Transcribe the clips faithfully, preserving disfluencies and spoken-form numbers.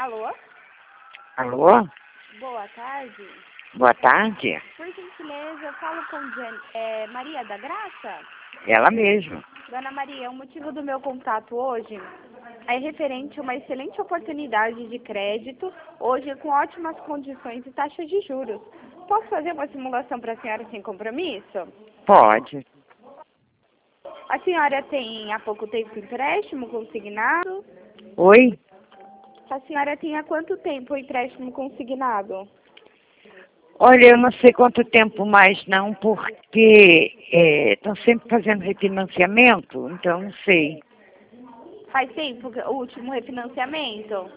Alô? Alô? Boa tarde. Boa tarde. Por gentileza, eu falo com Jen, é, Maria da Graça? Ela mesma. Dona Maria, o motivo do meu contato hoje é referente a uma excelente oportunidade de crédito, hoje com ótimas condições e taxas de juros. Posso fazer uma simulação para a senhora sem compromisso? Pode. A senhora tem há pouco tempo empréstimo consignado? Oi? A senhora tem há quanto tempo o empréstimo consignado? Olha, eu não sei quanto tempo mais não, porque estão sempre fazendo refinanciamento, então não sei. Faz tempo que- o último refinanciamento?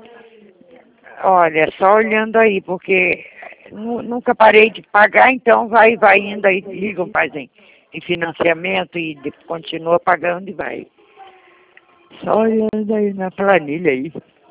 Olha, só olhando aí, porque nu- nunca parei de pagar, então vai, vai indo aí, ligam, fazem refinanciamento e de- continua pagando e vai. Só olhando aí na planilha aí.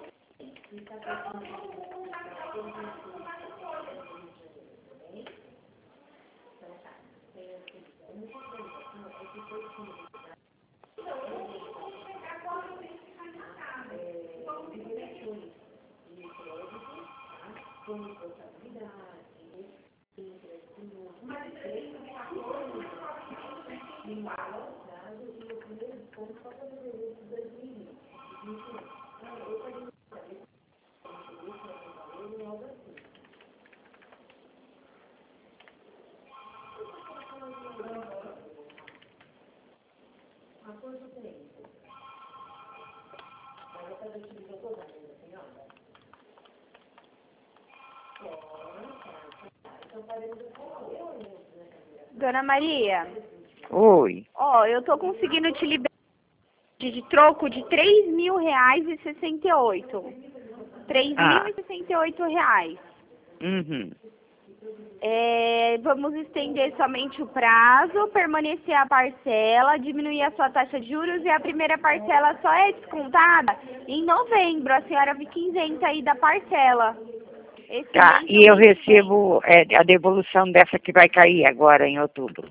Dona Maria, Oi. ó, eu tô conseguindo te liberar de troco de três mil reais e sessenta e oito. Três mil Ah, e sessenta e oito reais. uhum. É, vamos estender somente o prazo, permanecer a parcela, diminuir a sua taxa de juros e a primeira parcela só é descontada em novembro. A senhora fica isenta aí da parcela. Esse Tá, mês e eu mês que vem. recebo é, a devolução dessa que vai cair agora em outubro.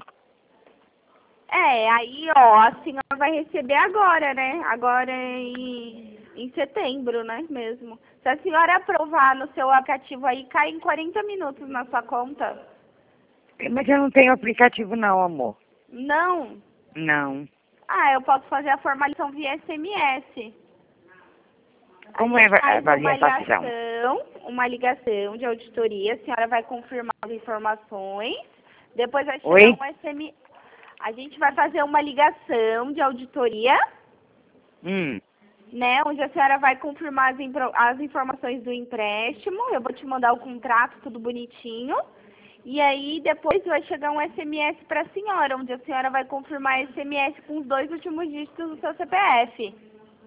É, aí, ó, a senhora vai receber agora, né? Agora em, em setembro, né, mesmo. Se a senhora aprovar no seu aplicativo aí, cai em quarenta minutos na sua conta. Mas eu não tenho aplicativo não, amor. Não. Não. Ah, eu posso fazer a formalização via S M S. A Como é gente a faz uma avaliação? ligação, uma ligação de auditoria, a senhora vai confirmar as informações, depois vai chegar Oi? um S M S. A gente vai fazer uma ligação de auditoria, Hum. né, onde a senhora vai confirmar as, impro- as informações do empréstimo, eu vou te mandar o contrato, tudo bonitinho, e aí depois vai chegar um S M S para a senhora, onde a senhora vai confirmar S M S com os dois últimos dígitos do seu C P F.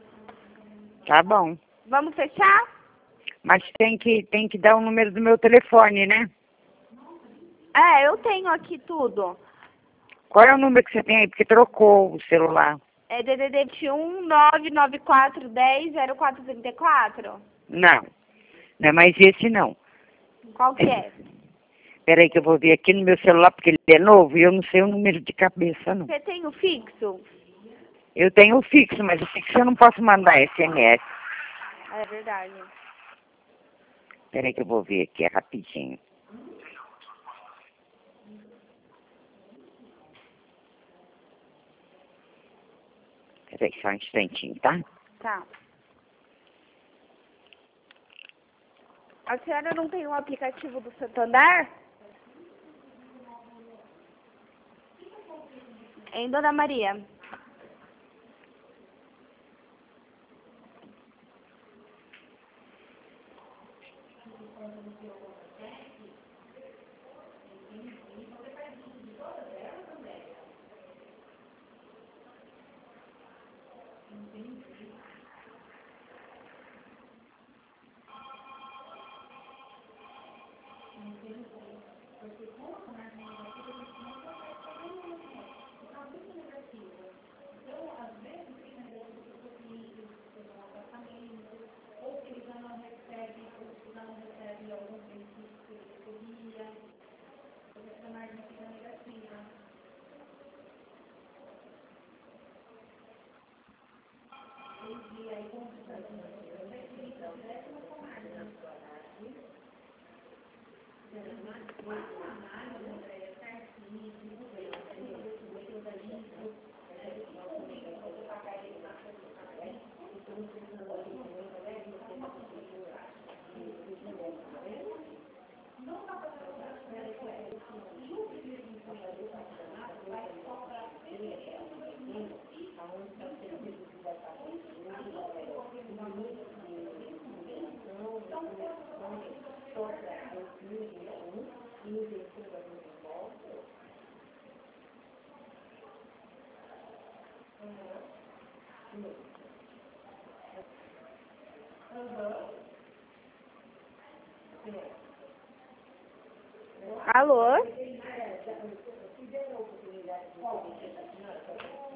Tá bom. Vamos fechar? Mas tem que, tem que dar o número do meu telefone, né? É, eu tenho aqui tudo. Qual é o número que você tem aí? Porque trocou o celular. É D D D vinte e um, nove nove quatro, um zero, zero quatro três quatro? Não. Não é mais esse não. Qual que é? Peraí que eu vou ver aqui no meu celular, porque ele é novo e eu não sei o número de cabeça, não. Você tem o fixo? Eu tenho o fixo, mas o fixo eu não posso mandar S M S. É verdade. Peraí que eu vou ver aqui, é rapidinho. Peraí, só um instantinho, tá? Tá. A senhora não tem um aplicativo do Santander? Hein, Dona Maria? Alô?